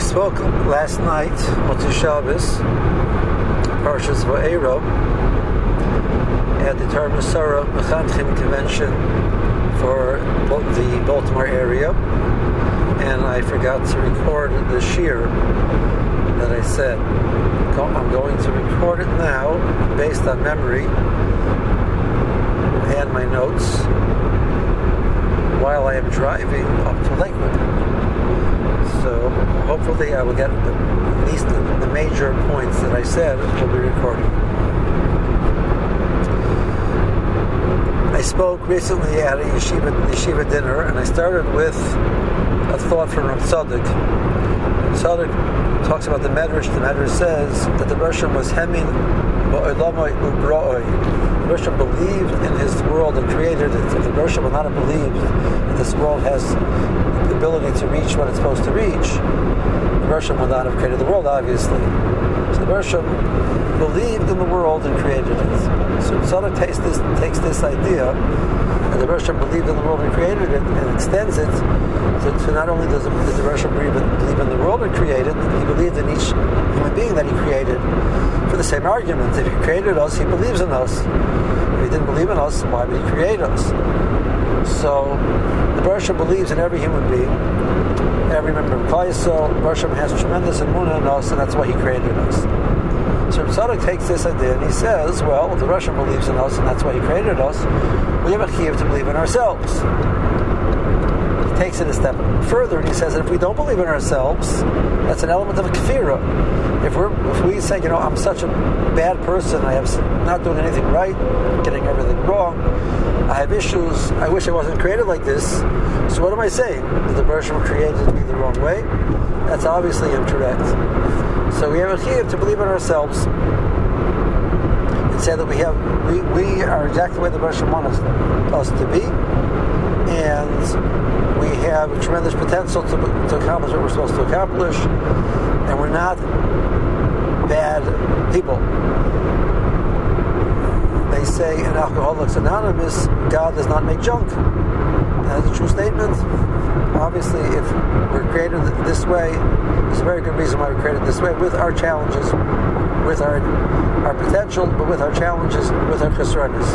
spoke last night, Motzei Shabbos, Parshas Va'era, at the Torah Masara Mechanchim Convention for the Baltimore area, and I forgot to record the shir that I said. I'm going to record it now, based on memory, and my notes, while I am driving up to Lakewood. So hopefully I will get at least the major points that I said will be recorded. I spoke recently at a yeshiva dinner, and I started with a thought from Rav Tzadok. Rav Tzadok talks about the Medrash. The Medrash says that the Rosham was hemin ba'olamai u'bra'oi. The Rosham believed in his world and created it. If the Rosham would not have believed that this world has the ability to reach what it's supposed to reach, the Rosham would not have created the world, obviously. So the Rosham believed in the world and created it. So Tzadok takes this idea, and the Rosham believed in the world and created it, and extends it to not only does the Rosham believe in the world and create it, he believed in each human being that he created. For the same argument, if he created us, he believes in us. If he didn't believe in us, why would he create us? So the Rosham believes in every human being, every member of Klal Yisrael. The Rosham has tremendous emunah in us, and that's why he created us. So Tzadok takes this idea and he says, well, the Rosham believes in us and that's why he created us. We have a chiyuv to believe in ourselves. He takes it a step further and he says that if we don't believe in ourselves, that's an element of a kefira. If we say, I'm such a bad person, I have not doing anything right, getting everything wrong, I have issues, I wish I wasn't created like this, so what am I saying? That the Rosham created me the wrong way? That's obviously incorrect. So we have a chiyuv to believe in ourselves and say that we are exactly the way the Rosham wants us to be, and we have a tremendous potential to accomplish what we're supposed to accomplish, and we're not bad people. They say in Alcoholics Anonymous, God does not make junk. That's a true statement. Obviously, if we're created this way, there's a very good reason why we're created this way, with our challenges, with our potential, but with our challenges, with our chesronos.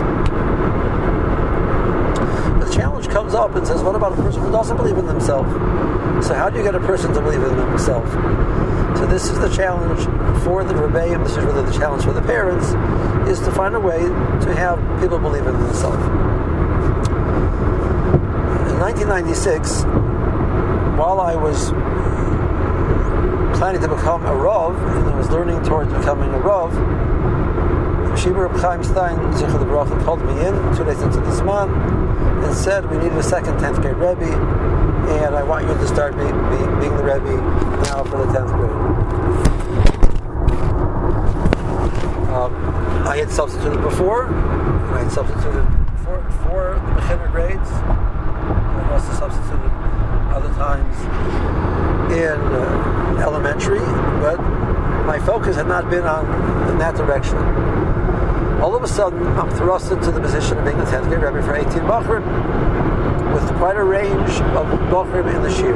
The challenge comes up and says, what about a person who doesn't believe in themselves? So how do you get a person to believe in themselves? So this is the challenge for the Rebbeim, this is really the challenge for the parents, is to find a way to have people believe in themselves. In 1996, while I was planning to become a Rav, and I was learning towards becoming a Rav, Yeshiva Reb Chaim Stein, Zichur L'Bracha, called me in 2 days into this month and said, we needed a second 10th grade Rebbe, and I want you to start being the Rebbe now for the 10th grade. I had substituted before, and I had substituted for the beginner grades. I also substituted other times in elementary, but my focus had not been in that direction. All of a sudden, I'm thrust into the position of being the 10th grade Rebbe for 18 Bachrim, with quite a range of Bachrim in the Shir.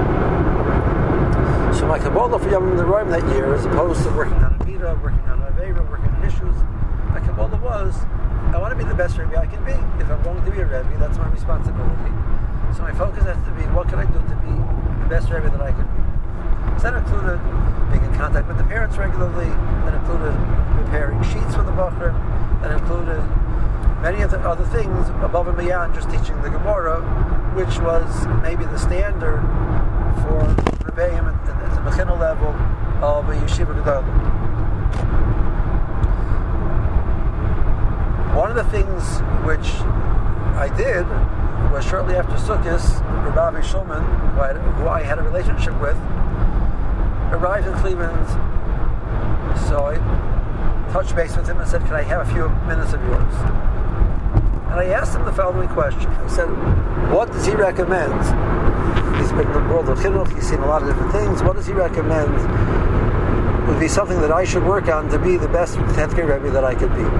So my Kabbalah for Yom Neroim that year, as opposed to working on Amida, working on Avera, working on issues, my Kabbalah was, I want to be the best Rebbe I can be. If I'm going to be a Rebbe, that's my responsibility. So my focus has to be, what can I do to be the best Rebbe that I can be? So that included being in contact with the parents regularly, that included preparing sheets for the Bachrim, that included many of the other things above and beyond just teaching the Gemara, which was maybe the standard for Rebbeim at the Mechina level of a Yeshiva Gedolah. One of the things which I did was shortly after Sukkot, Rabbi Shulman, who I had a relationship with, arrived in Cleveland. So I touched base with him and said, can I have a few minutes of yours? And I asked him the following question. I said, what does he recommend? He's been in the world of chinuch, he's seen a lot of different things. What does he recommend would be something that I should work on to be the best 10th grade Rebbe that I could be?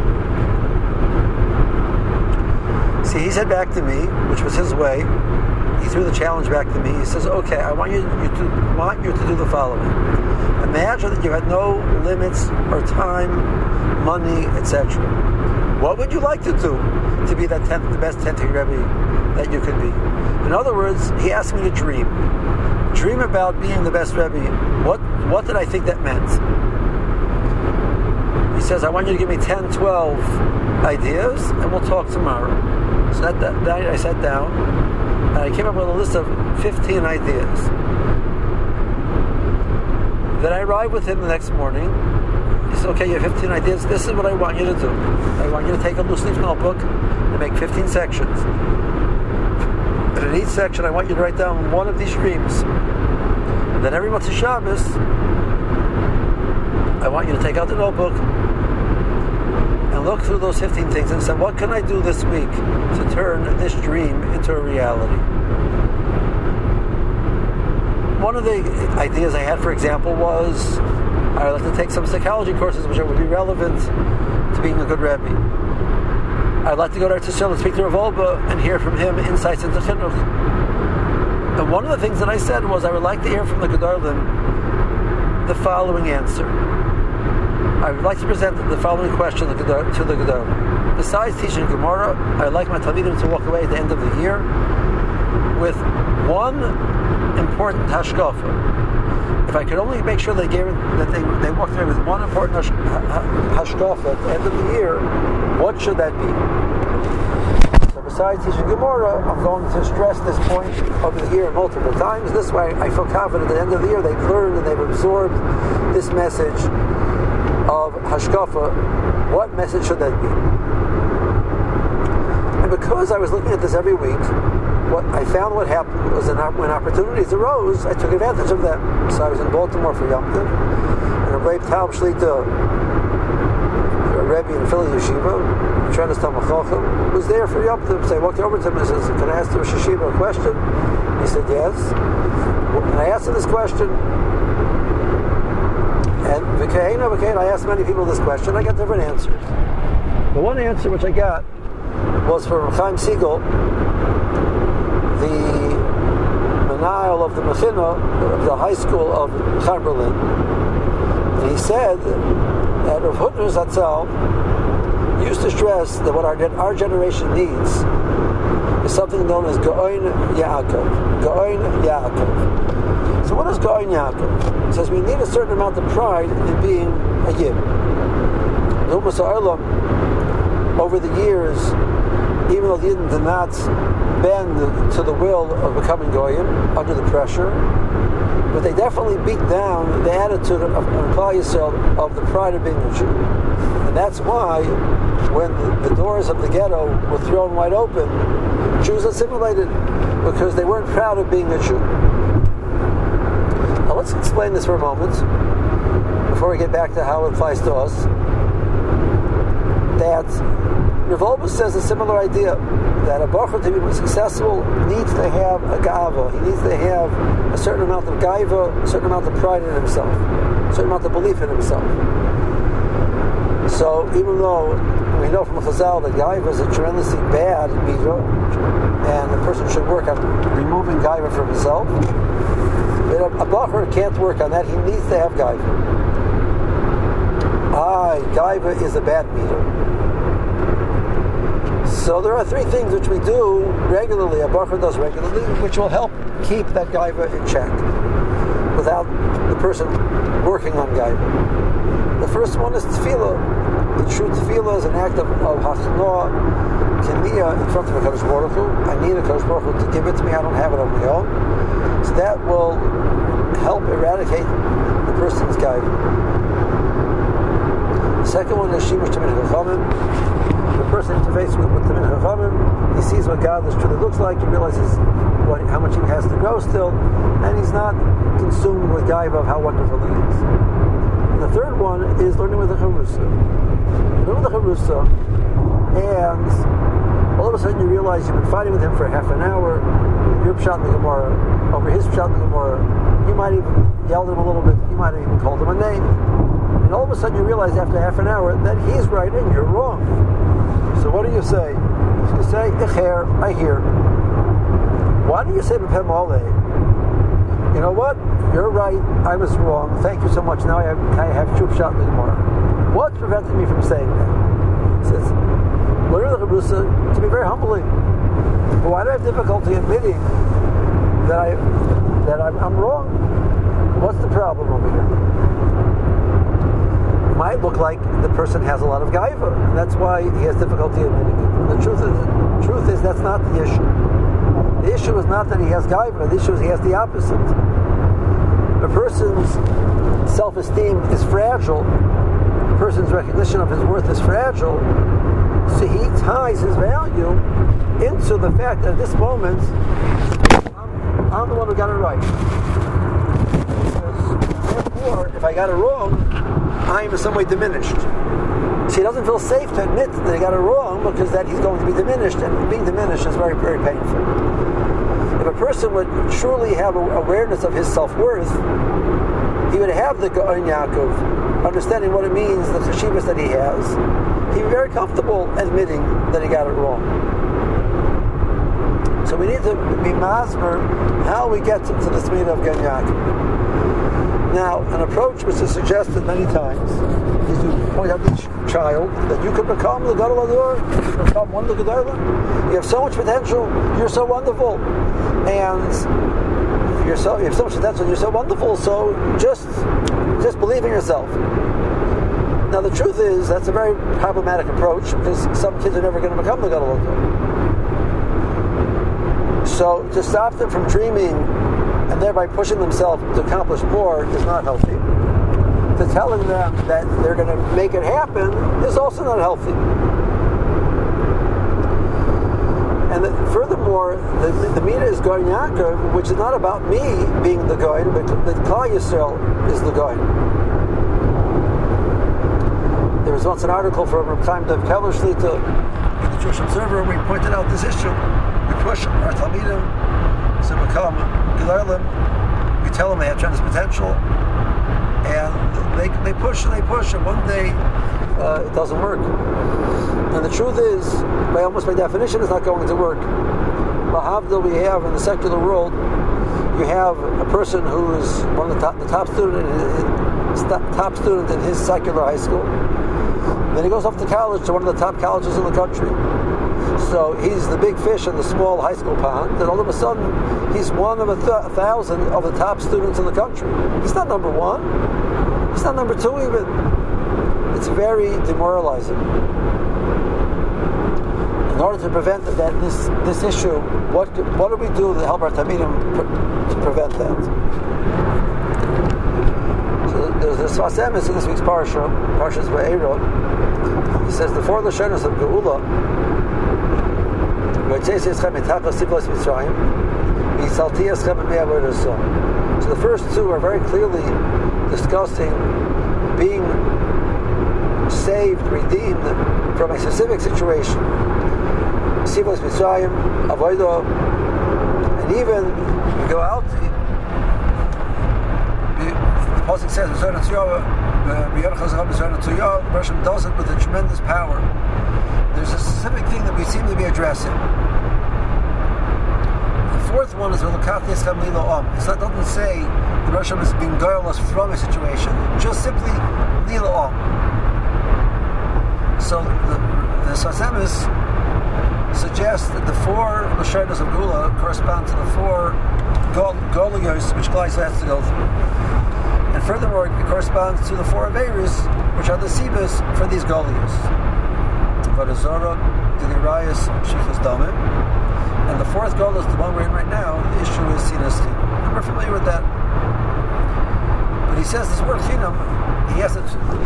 See, he said back to me, which was his way, he threw the challenge back to me. He says, okay, I want you to do the following. Imagine that you had no limits or time, money, etc. What would you like to do to be the best 10th Rebbe that you could be? In other words, he asked me to dream. Dream about being the best Rebbe. What did I think that meant? He says, I want you to give me 10, 12 ideas, and we'll talk tomorrow. So that night I sat down, and I came up with a list of 15 ideas. Then I arrived with him the next morning. He said, okay, you have 15 ideas. This is what I want you to do. I want you to take a loose leaf notebook and make 15 sections. And in each section, I want you to write down one of these dreams. And then every Motzei Shabbos, I want you to take out the notebook and look through those 15 things and say, what can I do this week to turn this dream into a reality? One of the ideas I had, for example, was I'd like to take some psychology courses which would be relevant to being a good Rebbe. I'd like to go to Eretz Yisrael and speak to Rav Wolbe and hear from him insights into Chinuch. And one of the things that I said was I would like to hear from the Gedolim the following answer. I would like to present the following question to the Gedolim. Besides teaching Gemara, I'd like my Talmidim to walk away at the end of the year with one important hashkafa. If I could only make sure they walked away with one important hashkafa at the end of the year, what should that be? So besides teaching Gemara, I'm going to stress this point over the year multiple times. This way I feel confident at the end of the year they've learned and they've absorbed this message of hashkafa. What message should that be? And because I was looking at this every week, what I found what happened was that when opportunities arose, I took advantage of them. So I was in Baltimore for Yom Tov, and a Rebbe Tal Shlita, a Rebbe in Philly Yeshiva, Trenis Talmid Chacham, was there for Yom Tov. So I walked over to him and says, can I ask the Rosh Yeshiva a question? He said, yes. And I asked him this question, and I asked many people this question. I got different answers. The one answer which I got was from Chaim Siegel, the Menahel of the Mechina, of the high school of Chaim Berlin. And he said that Rav Hutner Zatzal used to stress that what our generation needs is something known as Gaon Yaakov. Gaon Yaakov. So what is Gaon Yaakov? It says we need a certain amount of pride in being a Yid. Over the years, even though the Yidden did not bend to the will of becoming Goyim under the pressure, but they definitely beat down the attitude of Klal Yisrael of the pride of being a Jew. And that's why when the doors of the ghetto were thrown wide open, Jews assimilated because they weren't proud of being a Jew. Now let's explain this for a moment before we get back to how it applies to us. That Rav Wolbe says a similar idea, that a Baruch to be successful needs to have a gava. He needs to have a certain amount of gaiva, a certain amount of pride in himself, a certain amount of belief in himself. So even though we know from Chazal that gaiva is a tremendously bad midah, and a person should work on removing gaiva from himself, but a Baruch can't work on that. He needs to have gaiva. Gaiva is a bad midah. So there are three things which we do regularly, a Baruch does regularly, which will help keep that gaiva in check without the person working on gaiva. The first one is tefillah. The true tefillah is an act of hachnoah, kiniyah in front of a Kadosh Baruch Hu. I need a Kadosh Baruch Hu to give it to me. I don't have it on my own. So that will help eradicate the person's gaiva. The second one is shimush Tamid Chachamim. The person interfaces with Tamid Chachamim, he sees what godliness truly looks like, he realizes how much he has to go still, and he's not consumed with gaiva of how wonderful he is. And the third one is learning with the Charusa. Learn with the Charusa, and all of a sudden you realize you've been fighting with him for half an hour, your pshat in the Gemara, over his pshat in the Gemara, you might even yelled at him a little bit, you might have even called him a name. And all of a sudden you realize after half an hour that he's right and you're wrong. So what do you say? You say, Icher, I hear. Why don't you say B'Pem Oleh? You know what? You're right. I was wrong. Thank you so much. Now I have Shub Shat L'Gemara. What prevented me from saying that? He says, to be very humbling. But why do I have difficulty admitting that I'm wrong? What's the problem over here? It might look like the person has a lot of gaiva. That's why he has difficulty admitting it. The truth is that's not the issue. The issue is not that he has gaiva. The issue is he has the opposite. A person's self-esteem is fragile. A person's recognition of his worth is fragile. So he ties his value into the fact that at this moment, I'm the one who got it right. He says, therefore, if I got it wrong, I am in some way diminished. So he doesn't feel safe to admit that he got it wrong because that he's going to be diminished, and being diminished is very, very painful. If a person would truly have awareness of his self-worth, he would have the Gaon Yaakov, understanding what it means, the cheshivas that he has. He'd be very comfortable admitting that he got it wrong. So we need to be masber how we get to this meaning of Gaon Yaakov. Now, an approach which is suggested many times is to point out to each child that you could become the Gadol Ador, you could become one of the Gedolim. You have so much potential, you're so wonderful, and you have so much potential, you're so wonderful, so just believe in yourself. Now the truth is, that's a very problematic approach because some kids are never going to become the Gadol Ador. So to stop them from dreaming and thereby pushing themselves to accomplish more is not healthy. To telling them that they're going to make it happen is also not healthy. And furthermore, the Mina is Gaon Yaakov, which is not about me being the Gaon, but the Klal Yisrael is the Gaon. There was once an article from Reb Chaim Dov Keller Shlita in the Jewish Observer where he pointed out this issue. We push our Talmidim to become Gedolim. We tell them they have tremendous potential, and they push, and one day it doesn't work. And the truth is, by definition, it's not going to work. Lahavdil, we have in the secular world, you have a person who is one of the top student in his secular high school. Then he goes off to college, to one of the top colleges in the country. So he's the big fish in the small high school pond, and all of a sudden he's one of 1,000 of the top students in the country. He's not number one. He's not number two even. It's very demoralizing. In order to prevent this issue, what do we do to help our Talmidim to prevent that? So there's a Sfas Emes in this week's Parshas Va'era. He says the four Lashonos of Geula. So the first two are very clearly discussing being saved, redeemed from a specific situation. Sivos Mitzrayim, Avodah, and even you go out. The Pasuk says, the Russian does it with a tremendous power. There's a specific thing that we seem to be addressing. The fourth one is It's not doesn't say the Russian is being guileless from a situation, just simply Lila Om. So the Sfas Emes suggests that the four Lashonos of Geula correspond to the four Golios which Klal Yisrael has to go through. And furthermore, it corresponds to the four Averis, which are the Sibas for these Golios. Vadazora, Dilirayas, Shichas Damim. And the fourth goal is the one we're in right now. The issue is Sinas Chinam. And we're familiar with that. But he says this word Chinam, he has a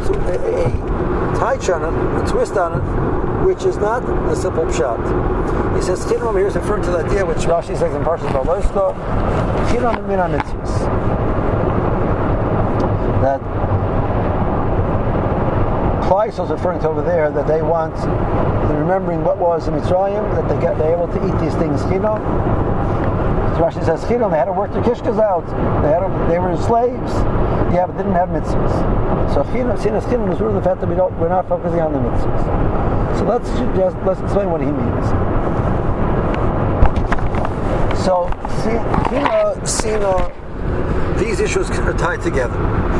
touch on it, a twist on it, which is not the simple pshat. He says Chinam here is referring to the idea which Rashi says in Parshas Baloisko, Chinam min ha-mitzvos. That Klal Yisrael is referring to over there that they want, remembering what was in Mitzrayim, that they're able to eat these things chinam. So Rashi says chinam, they had to work their kishkas out. They were slaves. Yeah, but didn't have mitzvahs. So sinas chinam is really the fact that we're not focusing on the mitzvahs. So let's explain what he means. So, Sina, these issues are tied together.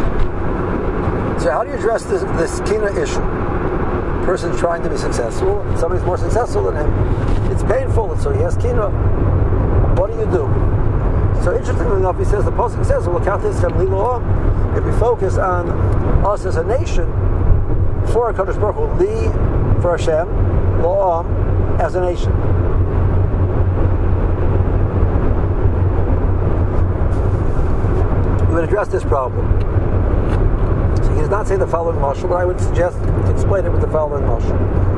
So how do you address this Kina issue? A person's trying to be successful, somebody's more successful than him. It's painful, so he has Kina. What do you do? So interestingly enough, he says, the Pasuk says, if we focus on us as a nation, for HaKadosh Baruch Hu, Li for Hashem, Lo'am as a nation. We would address this problem. So he does not say the following mashal, but I would suggest to explain it with the following mashal.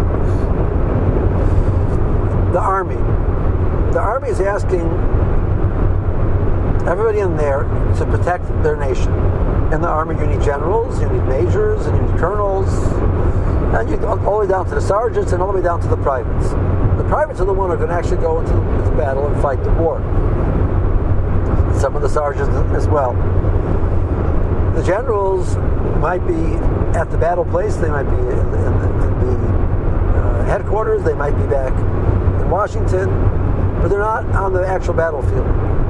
The army. The army is asking everybody in there to protect their nation. In the army, you need generals, you need majors, and you need colonels, and you all the way down to the sergeants and all the way down to the privates. The privates are the ones who are going to actually go into the battle and fight the war. Some of the sergeants as well. The generals might be at the battle place, they might be in the headquarters, they might be back in Washington, but they're not on the actual battlefield.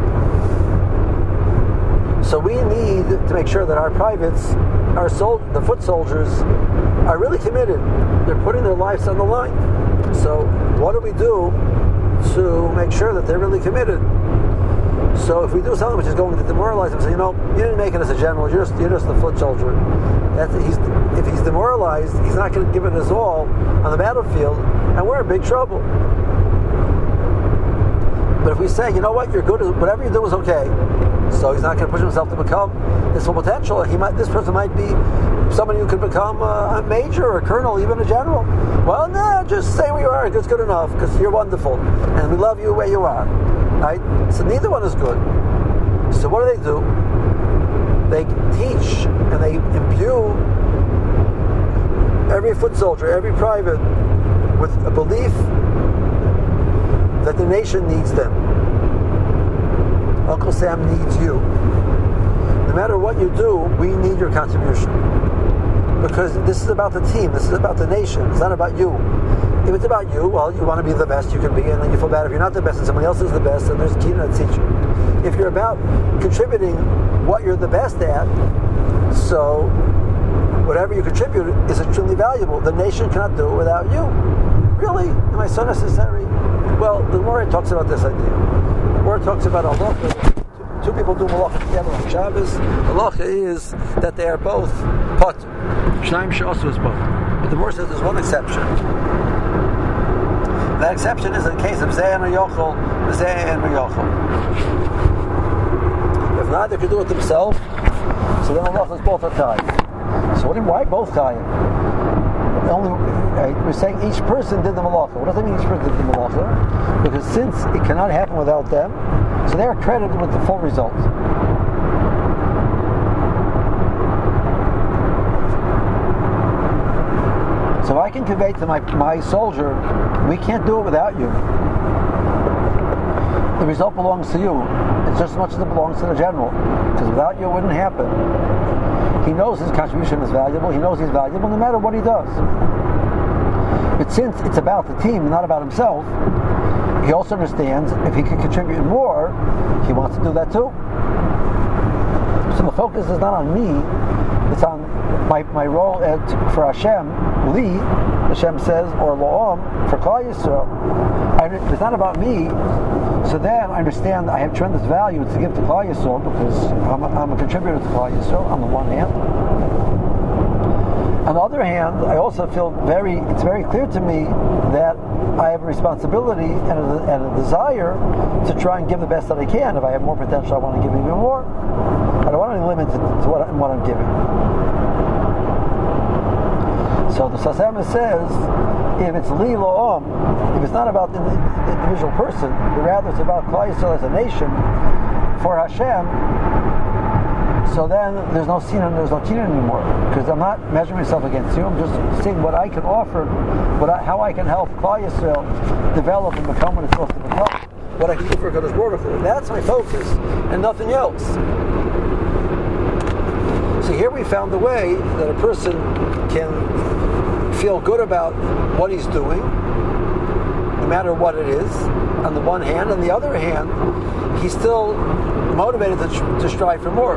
So we need to make sure that our privates, the foot soldiers, are really committed. They're putting their lives on the line. So what do we do to make sure that they're really committed? So if we do something which is going to demoralize them, say, you didn't make it as a general, you're just the foot soldier. If he's demoralized, he's not going to give it his all on the battlefield, and we're in big trouble. But if we say, you know what, you're good, whatever you do is okay, so he's not going to push himself to become his full potential. This person might be somebody who could become a major or a colonel, even a general. Well, just stay where you are. It's good enough because you're wonderful, and we love you where you are. Right? So neither one is good. So what do? They teach and they imbue every foot soldier, every private, with a belief that the nation needs them. Uncle Sam needs you. No matter what you do, we need your contribution. Because this is about the team, this is about the nation, it's not about you. If it's about you, well, you want to be the best you can be, and then you feel bad if you're not the best and somebody else is the best, and there's Kina to teach you. If you're about contributing what you're the best at, so whatever you contribute is extremely valuable. The nation cannot do it without you. Really? Am I so necessary? Well, the Gemara talks about this idea. The Gemara talks about halacha. Two people do malacha together on Shabbos. Halacha is that they are both potter. Shnaim she'asu is both. But the Gemara says there's one exception. That exception is in the case of Zeh and Yochel, Zeh and Yochel. If neither can do it themselves, so then halacha is both are tied. So why both tied? We're saying each person did the malacha. What does that mean each person did the malacha? Because since it cannot happen without them, so they are credited with the full result. So I can convey to my soldier, we can't do it without you. The result belongs to you. It's just as much as it belongs to the general. Because without you it wouldn't happen. He knows his contribution is valuable. He knows he's valuable no matter what he does. But since it's about the team, not about himself, he also understands if he can contribute more, he wants to do that too. So the focus is not on me, it's on my role for Hashem, Li, Hashem says, or Lo'am, for Klal Yisrael. It's not about me, so then I understand I have tremendous value to give to Klal Yisrael because I'm a contributor to Klal Yisrael on the one hand. On the other hand, I also feel it's very clear to me that I have a responsibility and a desire to try and give the best that I can. If I have more potential, I want to give even more. I don't want to be limited to what I'm giving. So the Sasema says, if it's Li Lo'am, if it's not about the individual person, but rather it's about Klal Yisrael as a nation, for Hashem, so then there's no Sina and there's no Kina anymore. Because I'm not measuring myself against you, I'm just seeing what I can offer, how I can help Klal Yisrael develop and become what it's supposed to become. What I can do for HaKadosh Baruch Hu. That's my focus, and nothing else. So here we found a way that a person can feel good about what he's doing, no matter what it is, on the one hand. On the other hand, he's still motivated to strive for more.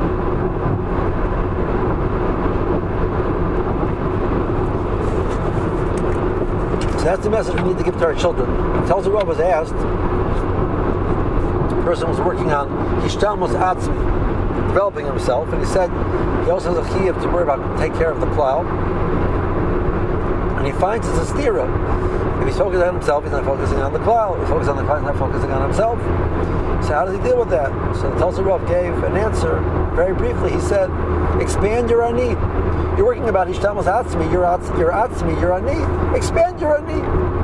So that's the message we need to give to our children. Tells the Rav was asked, the person was working on Hishtalmus Atzmi, developing himself, and he said he also has a chiyuv to worry about, take care of the plow, and he finds it's a stira. If he's focusing on himself, he's not focusing on the plow. If he's focusing on the plow, he's not focusing on himself. So how does he deal with that? So the Tulsa Rav gave an answer very briefly. He said, expand your ani. You're working about Hishtalmus Atzmi, your Atzmi, your ani. Expand your ani.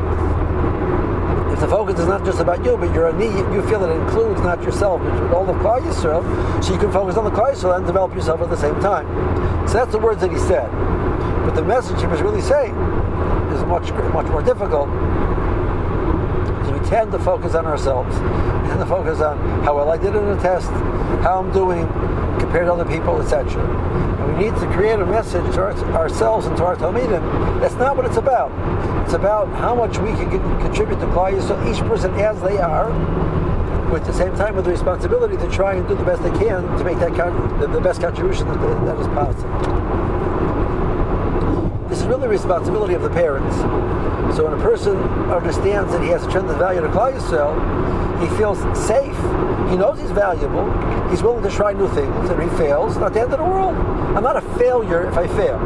If the focus is not just about you, but your ani, you feel that it includes not yourself, but all of Klal Yisrael, so you can focus on the Klal Yisrael and develop yourself at the same time. So that's the words that he said. But the message he was really saying is much more difficult. So we tend to focus on ourselves. We tend to focus on how well I did in a test, how I'm doing compared to other people, etc. And we need to create a message to ourselves and to our Talmidim. That's not what it's about. It's about how much we can contribute to Klal Yisrael, each person as they are, with the same time with the responsibility to try and do the best they can to make that the best contribution that is possible. This is really the responsibility of the parents. So when a person understands that he has a tremendous value to Klal Yisrael, he feels safe. He knows he's valuable. He's willing to try new things, and if he fails, it's not the end of the world. I'm not a failure if I fail.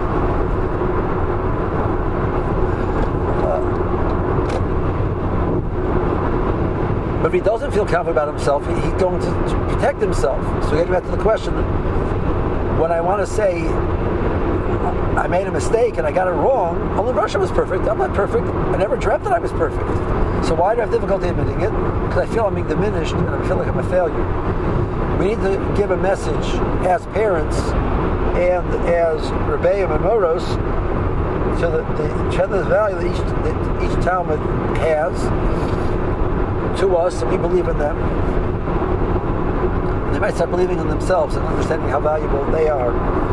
But if he doesn't feel confident about himself, he's going to protect himself. So getting back to the question, when I want to say I made a mistake and I got it wrong, only Russia was perfect. I'm not perfect. I never dreamt that I was perfect. So why do I have difficulty admitting it? Because I feel I'm being diminished and I feel like I'm a failure. We need to give a message as parents and as Rebbeim and Moros so that the tremendous value that each Talmud has to us, and we believe in them. They might start believing in themselves and understanding how valuable they are.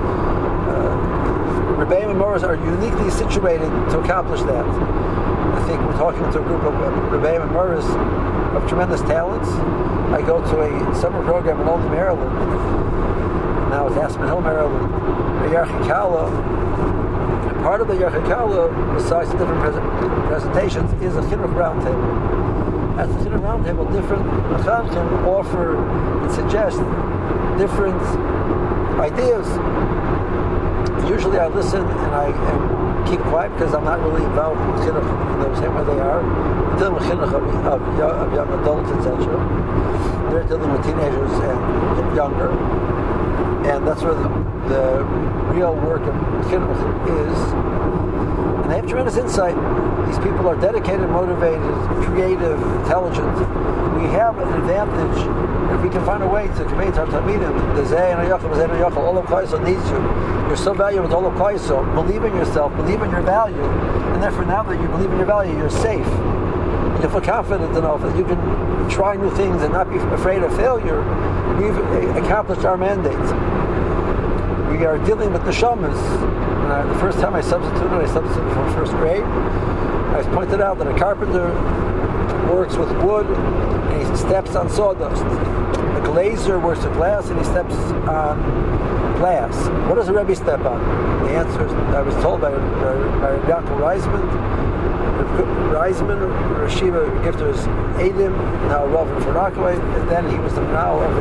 Rebbeim and Moros are uniquely situated to accomplish that. I think we're talking to a group of Rebbeim and Moros of tremendous talents. I go to a summer program in Oldham, Maryland. Now it's Aspen Hill, Maryland. A Yarchikala. Part of the Yarchikala, besides the different presentations, is a Chinuch Roundtable. At the Chinuch Roundtable, different Mechanchim offer and suggest different ideas. Usually I listen and I keep quiet because I'm not really involved with Chinuch in the same way they are. We're dealing with Chinuch of young adults, etc. They're dealing with teenagers and younger. And that's where the real work of Chinuch is. And they have tremendous insight. These people are dedicated, motivated, creative, intelligent. We have an advantage if we can find a way to convey to our Talmidim, the Zeh and Ayachal, all of Klal Yisrael needs you. You're so valuable with all of Klal Yisrael. Believe in yourself, believe in your value, and therefore now that you believe in your value, you're safe. You feel confident enough that you can try new things and not be afraid of failure. We've accomplished our mandate. We are dealing with the neshamas. The first time I substituted from first grade. I pointed out that a carpenter works with wood and he steps on sawdust. A glazer works with glass and he steps on glass. What does a Rebbe step on? The answer is, I was told by Yaakov Reisman, Rashiva Gifter's Adim, now Rav in Farakaway, and then he was the now of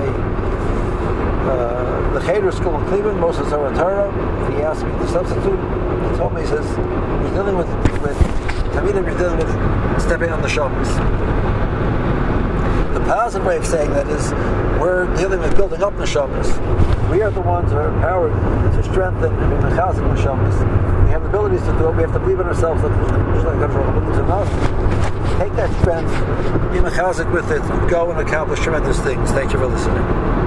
the Cheder School in Cleveland, Moses Zaratara, and he asked me to substitute. He told me, he says, you're dealing with Talmidim, you're dealing with stepping on the shoulders. The positive way of saying that is, we're dealing with building up the shoulders. We are the ones who are empowered to strengthen and be mechazek the shoulders. We have the abilities to do it. We have to believe in ourselves, like God believes in us. Take that strength, be mechazek with it, go and accomplish tremendous things. Thank you for listening.